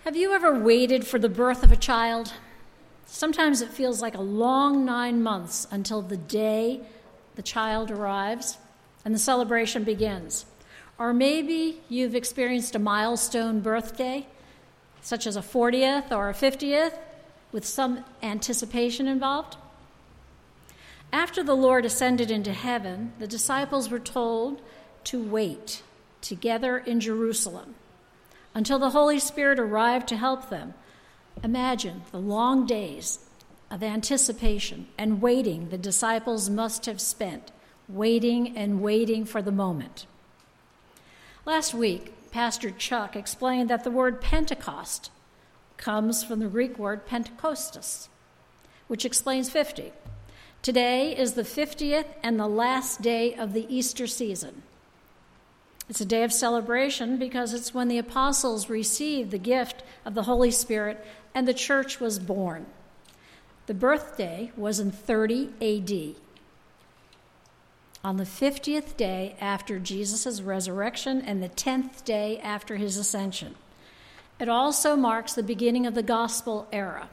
Have you ever waited for the birth of a child? Sometimes it feels like a long 9 months until the day the child arrives and the celebration begins. Or maybe you've experienced a milestone birthday, such as a 40th or a 50th, with some anticipation involved. After the Lord ascended into heaven, the disciples were told to wait together in Jerusalem until the Holy Spirit arrived to help them. Imagine the long days of anticipation and waiting the disciples must have spent, waiting and waiting for the moment. Last week, Pastor Chuck explained that the word Pentecost comes from the Greek word Pentekostos, which explains 50. Today is the 50th and the last day of the Easter season. It's a day of celebration because it's when the apostles received the gift of the Holy Spirit and the church was born. The birthday was in 30 AD. On the 50th day after Jesus' resurrection and the 10th day after his ascension. It also marks the beginning of the gospel era.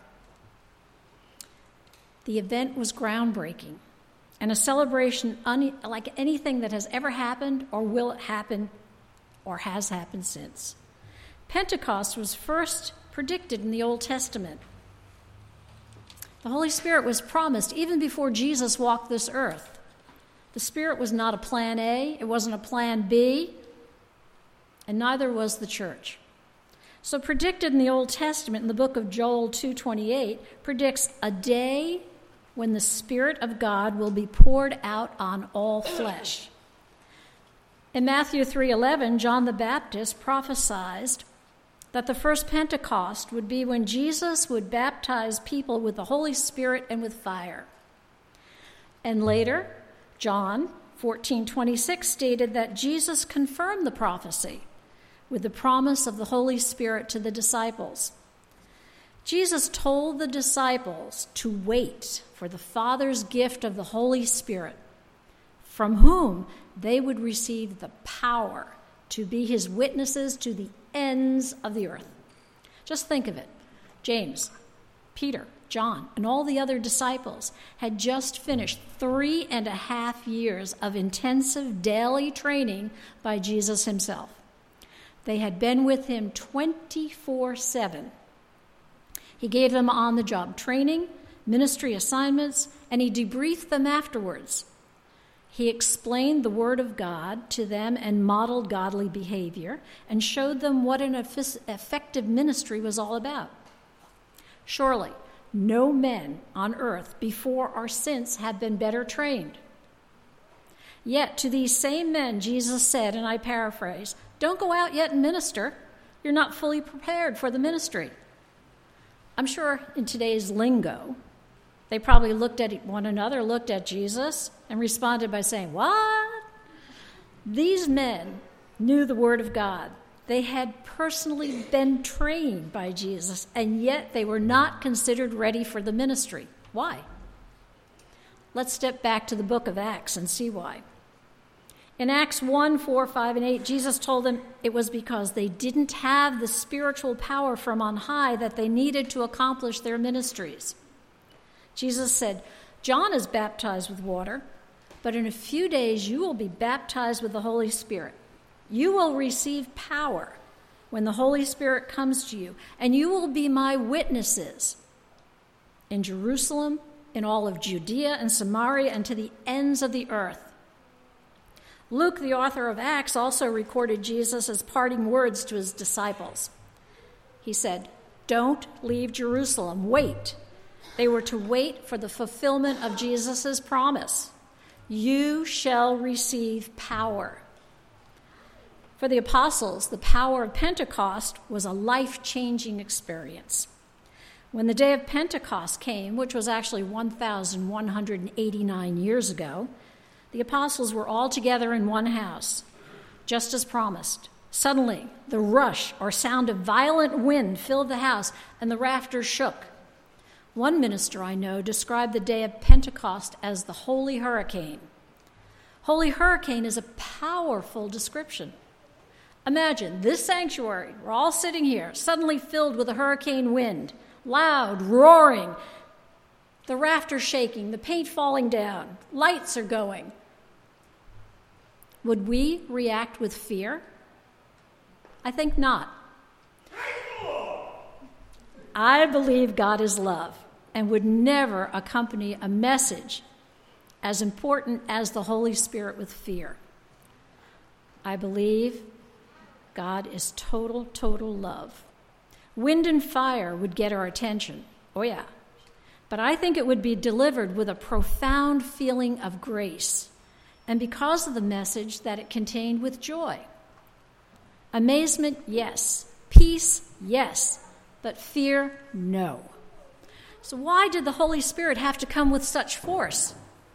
The event was groundbreaking and a celebration unlike anything that has ever happened or will happen or has happened since. Pentecost was first predicted in the Old Testament. The Holy Spirit was promised even before Jesus walked this earth. The Spirit was not a plan A, it wasn't a plan B, and neither was the church. So predicted in the Old Testament, in the book of Joel 2:28, predicts a day when the Spirit of God will be poured out on all flesh. In Matthew 3:11, John the Baptist prophesied that the first Pentecost would be when Jesus would baptize people with the Holy Spirit and with fire. And later, John 14:26 stated that Jesus confirmed the prophecy with the promise of the Holy Spirit to the disciples. Jesus told the disciples to wait for the Father's gift of the Holy Spirit, from whom they would receive the power to be his witnesses to the ends of the earth. Just think of it. James, Peter, John, and all the other disciples had just finished 3.5 years of intensive daily training by Jesus himself. They had been with him 24/7. He gave them on-the-job training, ministry assignments, and he debriefed them afterwards. He explained the Word of God to them and modeled godly behavior and showed them what an effective ministry was all about. Surely, no men on earth before or since have been better trained. Yet to these same men, Jesus said, and I paraphrase, "Don't go out yet and minister. You're not fully prepared for the ministry." I'm sure in today's lingo, they probably looked at one another, looked at Jesus, and responded by saying, "What?" These men knew the Word of God. They had personally been trained by Jesus, and yet they were not considered ready for the ministry. Why? Let's step back to the book of Acts and see why. In Acts 1, 4, 5, and 8, Jesus told them it was because they didn't have the spiritual power from on high that they needed to accomplish their ministries. Jesus said, "John is baptized with water, but in a few days you will be baptized with the Holy Spirit. You will receive power when the Holy Spirit comes to you, and you will be my witnesses in Jerusalem, in all of Judea and Samaria, and to the ends of the earth." Luke, the author of Acts, also recorded Jesus' parting words to his disciples. He said, "Don't leave Jerusalem, wait." They were to wait for the fulfillment of Jesus' promise. "You shall receive power." For the apostles, the power of Pentecost was a life-changing experience. When the day of Pentecost came, which was actually 1,189 years ago, the apostles were all together in one house, just as promised. Suddenly, the rush or sound of violent wind filled the house, and the rafters shook. One minister I know described the day of Pentecost as the Holy Hurricane. Holy Hurricane is a powerful description. Imagine this sanctuary, we're all sitting here, suddenly filled with a hurricane wind, loud, roaring, the rafters shaking, the paint falling down, lights are going. Would we react with fear? I think not. I believe God is love and would never accompany a message as important as the Holy Spirit with fear. I believe God is total, total love. Wind and fire would get our attention. Oh, yeah. But I think it would be delivered with a profound feeling of grace, and because of the message that it contained with joy. Amazement, yes. Peace, yes. But fear, no. So why did the Holy Spirit have to come with such force?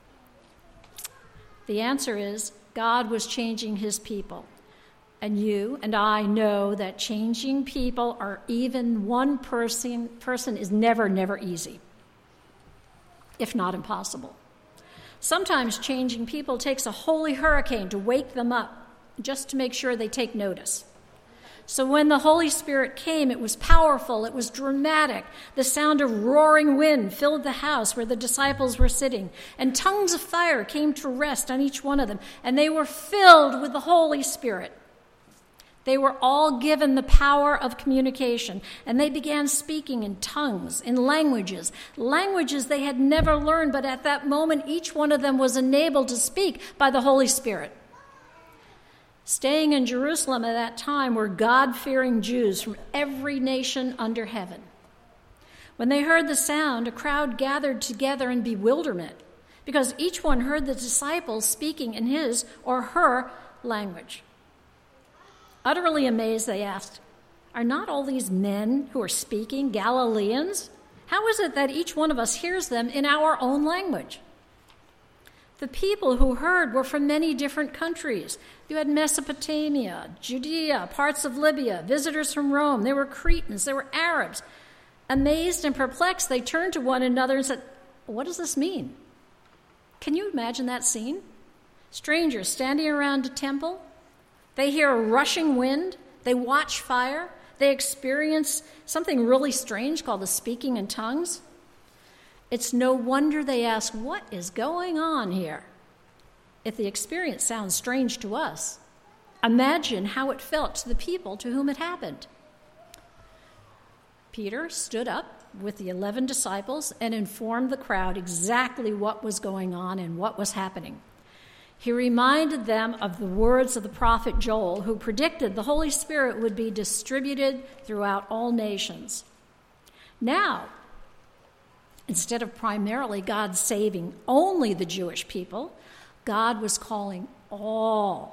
The answer is God was changing his people. And you and I know that changing people, or even one person is never easy, if not impossible. Sometimes changing people takes a holy hurricane to wake them up, just to make sure they take notice. So when the Holy Spirit came, it was powerful, it was dramatic. The sound of roaring wind filled the house where the disciples were sitting, and tongues of fire came to rest on each one of them, and they were filled with the Holy Spirit. They were all given the power of communication, and they began speaking in tongues, in languages they had never learned, but at that moment each one of them was enabled to speak by the Holy Spirit. Staying in Jerusalem at that time were God-fearing Jews from every nation under heaven. When they heard the sound, a crowd gathered together in bewilderment, because each one heard the disciples speaking in his or her language. Utterly amazed, they asked, "Are not all these men who are speaking Galileans? How is it that each one of us hears them in our own language?" The people who heard were from many different countries. You had Mesopotamia, Judea, parts of Libya, visitors from Rome. There were Cretans, there were Arabs. Amazed and perplexed, they turned to one another and said, "What does this mean?" Can you imagine that scene? Strangers standing around a temple. They hear a rushing wind. They watch fire. They experience something really strange called the speaking in tongues. It's no wonder they ask, "What is going on here?" If the experience sounds strange to us, imagine how it felt to the people to whom it happened. Peter stood up with the 11 disciples and informed the crowd exactly what was going on and what was happening. He reminded them of the words of the prophet Joel, who predicted the Holy Spirit would be distributed throughout all nations. Now, instead of primarily God saving only the Jewish people, God was calling all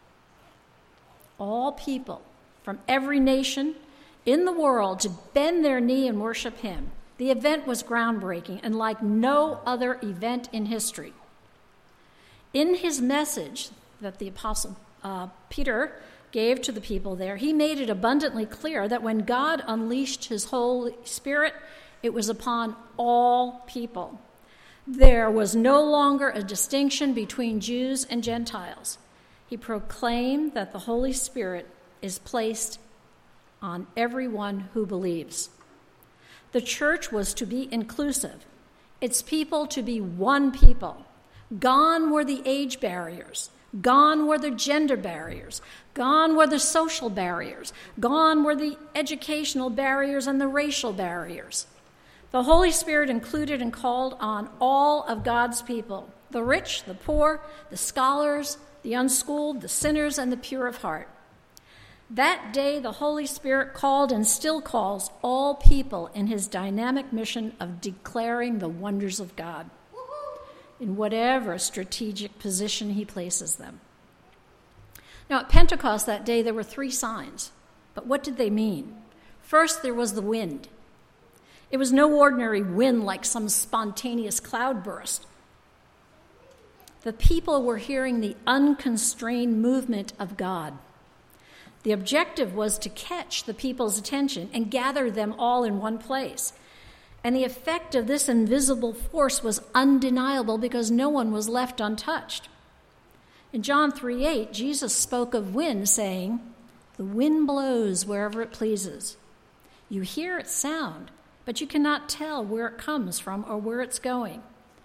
people from every nation in the world to bend their knee and worship him. The event was groundbreaking and like no other event in history. In his message that the Apostle Peter gave to the people there, he made it abundantly clear that when God unleashed his Holy Spirit, it was upon all people. There was no longer a distinction between Jews and Gentiles. He proclaimed that the Holy Spirit is placed on everyone who believes. The church was to be inclusive, its people to be one people. Gone were the age barriers. Gone were the gender barriers. Gone were the social barriers. Gone were the educational barriers and the racial barriers. The Holy Spirit included and called on all of God's people, the rich, the poor, the scholars, the unschooled, the sinners, and the pure of heart. That day, the Holy Spirit called and still calls all people in his dynamic mission of declaring the wonders of God, in whatever strategic position he places them. Now, at Pentecost that day, there were 3 signs. But what did they mean? First, there was the wind. It was no ordinary wind like some spontaneous cloudburst. The people were hearing the unconstrained movement of God. The objective was to catch the people's attention and gather them all in one place. And the effect of this invisible force was undeniable because no one was left untouched. In John 3:8, Jesus spoke of wind, saying, The wind blows wherever it pleases. You hear its sound, but you cannot tell where it comes from or where it's going.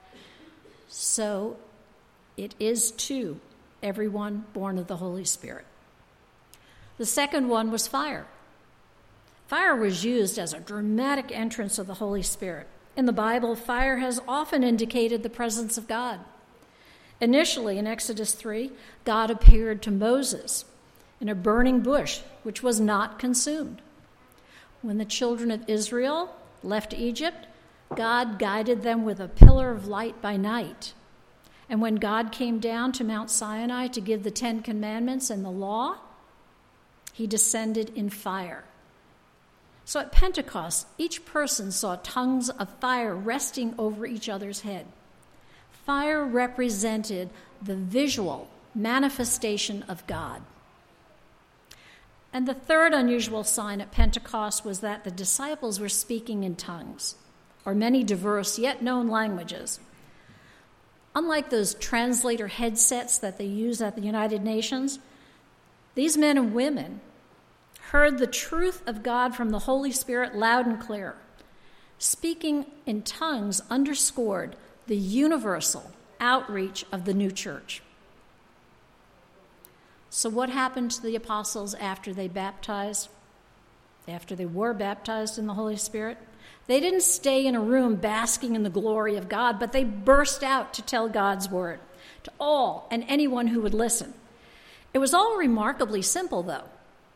So it is to everyone born of the Holy Spirit. The second one was fire. Fire was used as a dramatic entrance of the Holy Spirit. In the Bible, fire has often indicated the presence of God. Initially, in Exodus 3, God appeared to Moses in a burning bush, which was not consumed. When the children of Israel left Egypt, God guided them with a pillar of light by night. And when God came down to Mount Sinai to give the 10 Commandments and the law, he descended in fire. So at Pentecost, each person saw tongues of fire resting over each other's head. Fire represented the visual manifestation of God. And the third unusual sign at Pentecost was that the disciples were speaking in tongues, or many diverse yet known languages. Unlike those translator headsets that they use at the United Nations, these men and women heard the truth of God from the Holy Spirit loud and clear. Speaking in tongues underscored the universal outreach of the new church. So what happened to the apostles after they were baptized in the Holy Spirit? They didn't stay in a room basking in the glory of God, but they burst out to tell God's word to all and anyone who would listen. It was all remarkably simple, though.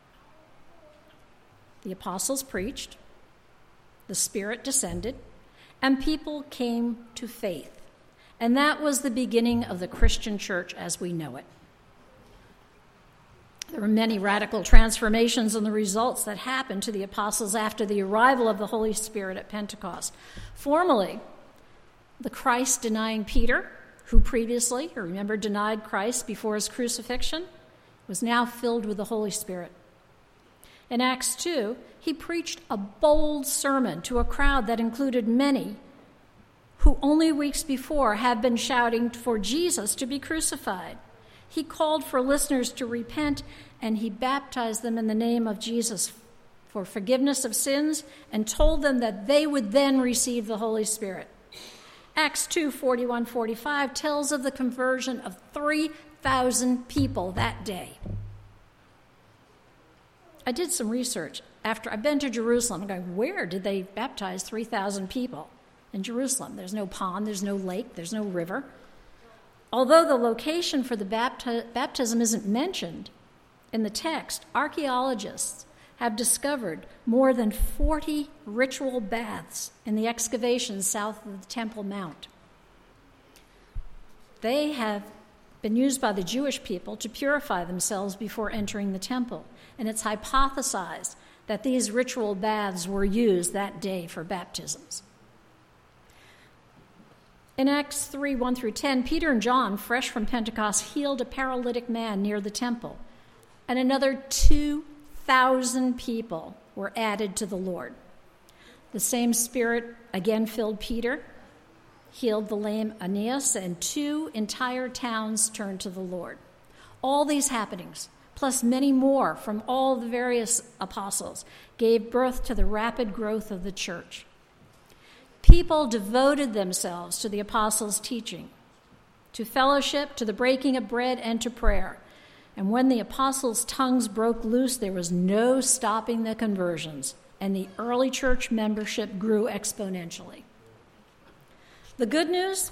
The apostles preached, the Spirit descended, and people came to faith. And that was the beginning of the Christian church as we know it. There were many radical transformations and the results that happened to the apostles after the arrival of the Holy Spirit at Pentecost. Formally, the Christ-denying Peter, who previously, remember, denied Christ before his crucifixion, was now filled with the Holy Spirit. In Acts 2, he preached a bold sermon to a crowd that included many who only weeks before had been shouting for Jesus to be crucified. He called for listeners to repent, and he baptized them in the name of Jesus for forgiveness of sins and told them that they would then receive the Holy Spirit. Acts 2:41-45 tells of the conversion of 3,000 people that day. I did some research. After I've been to Jerusalem, I'm going, where did they baptize 3,000 people? In Jerusalem, there's no pond, there's no lake, there's no river. Although the location for the baptism isn't mentioned in the text, archaeologists have discovered more than 40 ritual baths in the excavations south of the Temple Mount. They have been used by the Jewish people to purify themselves before entering the temple, and it's hypothesized that these ritual baths were used that day for baptisms. In Acts 3:1-10, Peter and John, fresh from Pentecost, healed a paralytic man near the temple, and another 2,000 people were added to the Lord. The same Spirit again filled Peter, healed the lame Aeneas, and 2 entire towns turned to the Lord. All these happenings, plus many more from all the various apostles, gave birth to the rapid growth of the church. People devoted themselves to the apostles' teaching, to fellowship, to the breaking of bread, and to prayer. And when the apostles' tongues broke loose, there was no stopping the conversions, and the early church membership grew exponentially. The good news,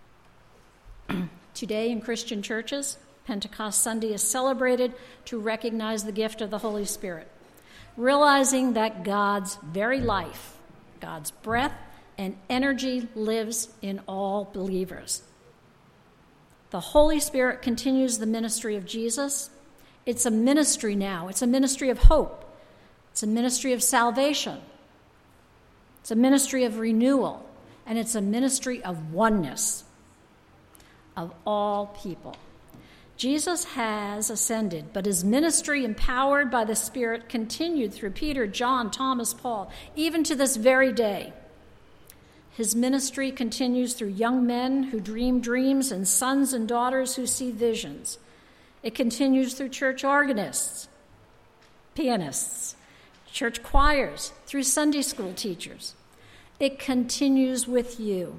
today in Christian churches, Pentecost Sunday is celebrated to recognize the gift of the Holy Spirit, realizing that God's very life, God's breath, and energy lives in all believers. The Holy Spirit continues the ministry of Jesus. It's a ministry now. It's a ministry of hope. It's a ministry of salvation. It's a ministry of renewal. And it's a ministry of oneness of all people. Jesus has ascended, but his ministry, empowered by the Spirit, continued through Peter, John, Thomas, Paul, even to this very day. His ministry continues through young men who dream dreams and sons and daughters who see visions. It continues through church organists pianists, church choirs, through Sunday school teachers. It continues with you.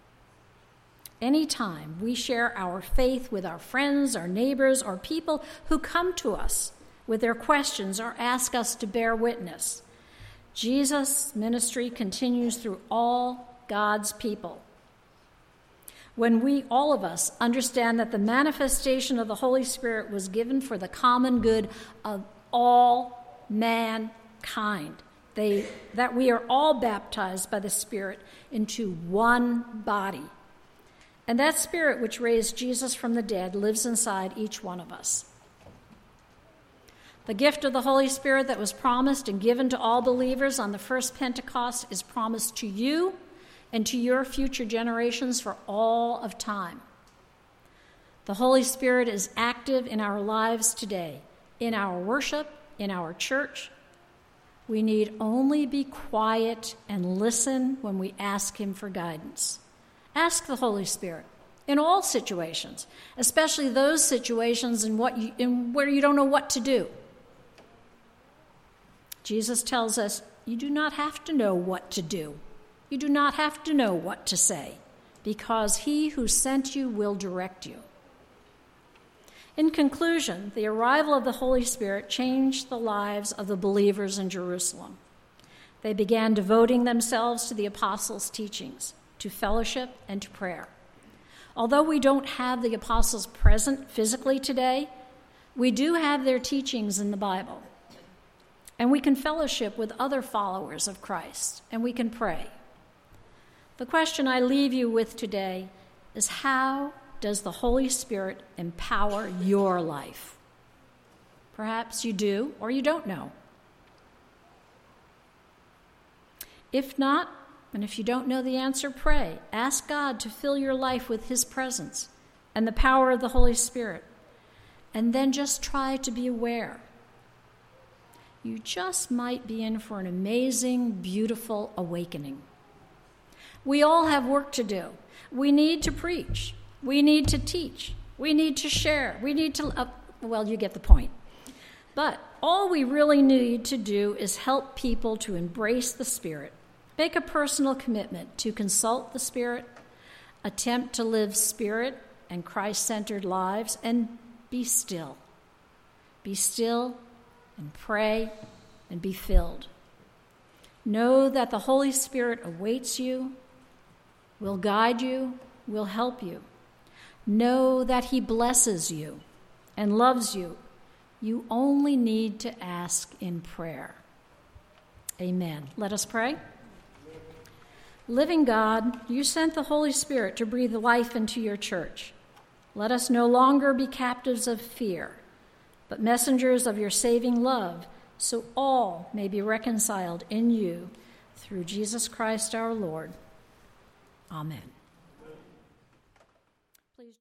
Anytime we share our faith with our friends, our neighbors, or people who come to us with their questions or ask us to bear witness, Jesus' ministry continues through all God's people. When we, all of us, understand that the manifestation of the Holy Spirit was given for the common good of all mankind, that we are all baptized by the Spirit into one body. And that Spirit which raised Jesus from the dead lives inside each one of us. The gift of the Holy Spirit that was promised and given to all believers on the first Pentecost is promised to you and to your future generations for all of time. The Holy Spirit is active in our lives today, in our worship, in our church. We need only be quiet and listen when we ask him for guidance. Ask the Holy Spirit in all situations, especially those situations in where you don't know what to do. Jesus tells us, you do not have to know what to do. You do not have to know what to say, because he who sent you will direct you. In conclusion, the arrival of the Holy Spirit changed the lives of the believers in Jerusalem. They began devoting themselves to the apostles' teachings, to fellowship, and to prayer. Although we don't have the apostles present physically today, we do have their teachings in the Bible. And we can fellowship with other followers of Christ, and we can pray. The question I leave you with today is, how does the Holy Spirit empower your life? Perhaps you do or you don't know. If not, and if you don't know the answer, pray. Ask God to fill your life with his presence and the power of the Holy Spirit. And then just try to be aware. You just might be in for an amazing, beautiful awakening. We all have work to do. We need to preach. We need to teach. We need to share. We need to, well, you get the point. But all we really need to do is help people to embrace the Spirit, make a personal commitment to consult the Spirit, attempt to live Spirit and Christ-centered lives, and be still. Be still and pray and be filled. Know that the Holy Spirit awaits you, will guide you, will help you. Know that he blesses you and loves you. You only need to ask in prayer. Amen. Let us pray. Living God, you sent the Holy Spirit to breathe life into your church. Let us no longer be captives of fear, but messengers of your saving love, so all may be reconciled in you through Jesus Christ our Lord. Amen.